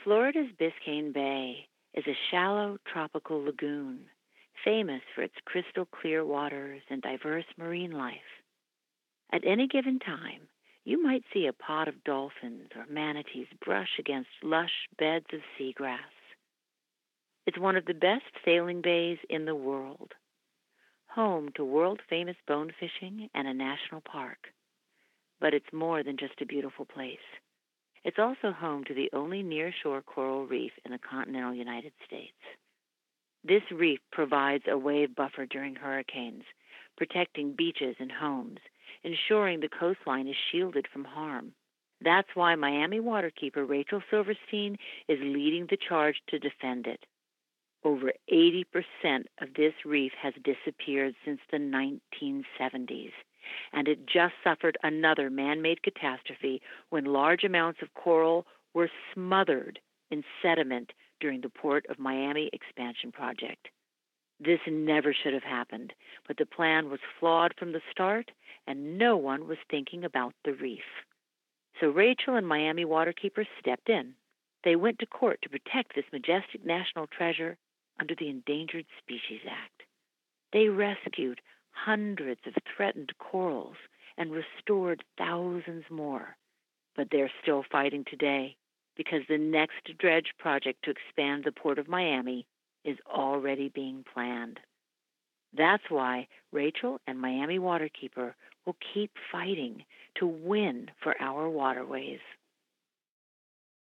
Florida's Biscayne Bay is a shallow tropical lagoon, famous for its crystal clear waters and diverse marine life. At any given time, you might see a pod of dolphins or manatees brush against lush beds of seagrass. It's one of the best sailing bays in the world, home to world-famous bone fishing and a national park. But it's more than just a beautiful place. It's also home to the only near-shore coral reef in the continental United States. This reef provides a wave buffer during hurricanes, protecting beaches and homes, ensuring the coastline is shielded from harm. That's why Miami waterkeeper Rachel Silverstein is leading the charge to defend it. Over 80% of this reef has disappeared since the 1970s, and it just suffered another man-made catastrophe when large amounts of coral were smothered in sediment during the Port of Miami expansion project. This never should have happened, but the plan was flawed from the start, and no one was thinking about the reef. So Rachel and Miami waterkeepers stepped in. They went to court to protect this majestic national treasure under the Endangered Species Act. They rescued hundreds of threatened corals and restored thousands more. But they're still fighting today because the next dredge project to expand the Port of Miami is already being planned. That's why Rachel and Miami Waterkeeper will keep fighting to win for our waterways.